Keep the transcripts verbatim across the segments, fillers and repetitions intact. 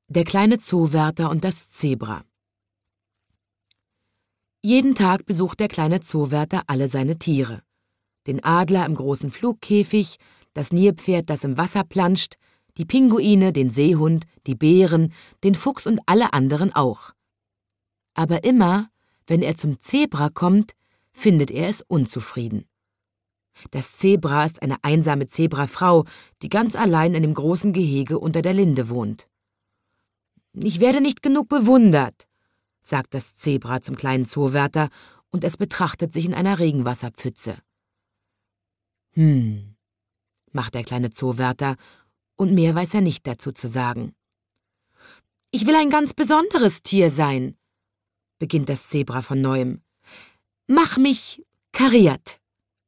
Der kleine Zoowärter und das Zebra. Jeden Tag besucht der kleine Zoowärter alle seine Tiere. Den Adler im großen Flugkäfig, das Nilpferd, das im Wasser planscht, die Pinguine, den Seehund, die Bären, den Fuchs und alle anderen auch. Aber immer, wenn er zum Zebra kommt, findet er es unzufrieden. Das Zebra ist eine einsame Zebrafrau, die ganz allein in dem großen Gehege unter der Linde wohnt. »Ich werde nicht genug bewundert«, sagt das Zebra zum kleinen Zoowärter, und es betrachtet sich in einer Regenwasserpfütze. »Hm«, macht der kleine Zoowärter, und mehr weiß er nicht dazu zu sagen. »Ich will ein ganz besonderes Tier sein«, beginnt das Zebra von neuem. »Mach mich kariert.«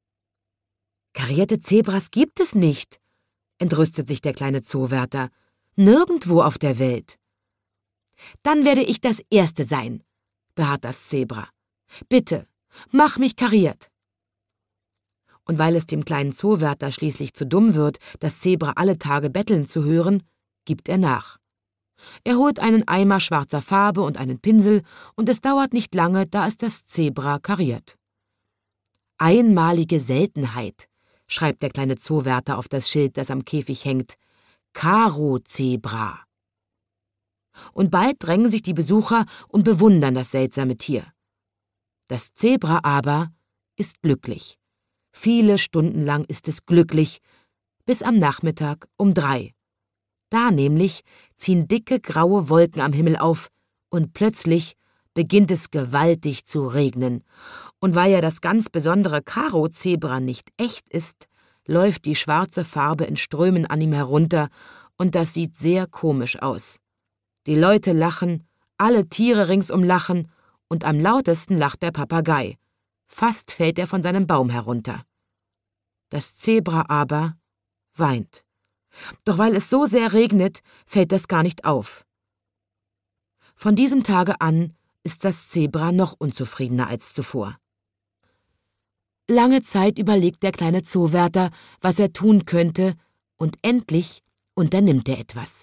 »Karierte Zebras gibt es nicht«, entrüstet sich der kleine Zoowärter. »Nirgendwo auf der Welt.« »Dann werde ich das Erste sein«, beharrt das Zebra. »Bitte, mach mich kariert.« Und weil es dem kleinen Zoowärter schließlich zu dumm wird, das Zebra alle Tage betteln zu hören, gibt er nach. Er holt einen Eimer schwarzer Farbe und einen Pinsel, und es dauert nicht lange, da ist das Zebra kariert. »Einmalige Seltenheit«, schreibt der kleine Zoowärter auf das Schild, das am Käfig hängt. »Karo-Zebra.« Und bald drängen sich die Besucher und bewundern das seltsame Tier. Das Zebra aber ist glücklich. Viele Stunden lang ist es glücklich, bis am Nachmittag um drei. Da nämlich ziehen dicke graue Wolken am Himmel auf, und plötzlich beginnt es gewaltig zu regnen. Und weil ja das ganz besondere Karo-Zebra nicht echt ist, läuft die schwarze Farbe in Strömen an ihm herunter, und das sieht sehr komisch aus. Die Leute lachen, alle Tiere ringsum lachen, und am lautesten lacht der Papagei. Fast fällt er von seinem Baum herunter. Das Zebra aber weint. Doch weil es so sehr regnet, fällt das gar nicht auf. Von diesem Tage an ist das Zebra noch unzufriedener als zuvor. Lange Zeit überlegt der kleine Zoowärter, was er tun könnte, und endlich unternimmt er etwas.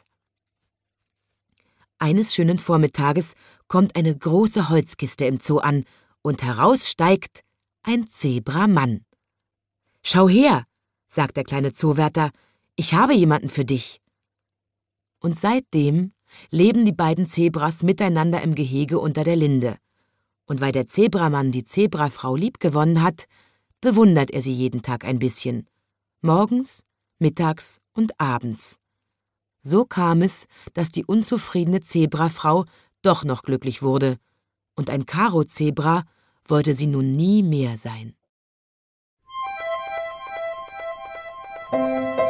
Eines schönen Vormittages kommt eine große Holzkiste im Zoo an, und heraus steigt ein Zebramann. »Schau her«, sagt der kleine Zoowärter, »ich habe jemanden für dich.« Und seitdem leben die beiden Zebras miteinander im Gehege unter der Linde. Und weil der Zebramann die Zebrafrau liebgewonnen hat, bewundert er sie jeden Tag ein bisschen. Morgens, mittags und abends. So kam es, dass die unzufriedene Zebrafrau doch noch glücklich wurde, und ein Karo-Zebra wollte sie nun nie mehr sein.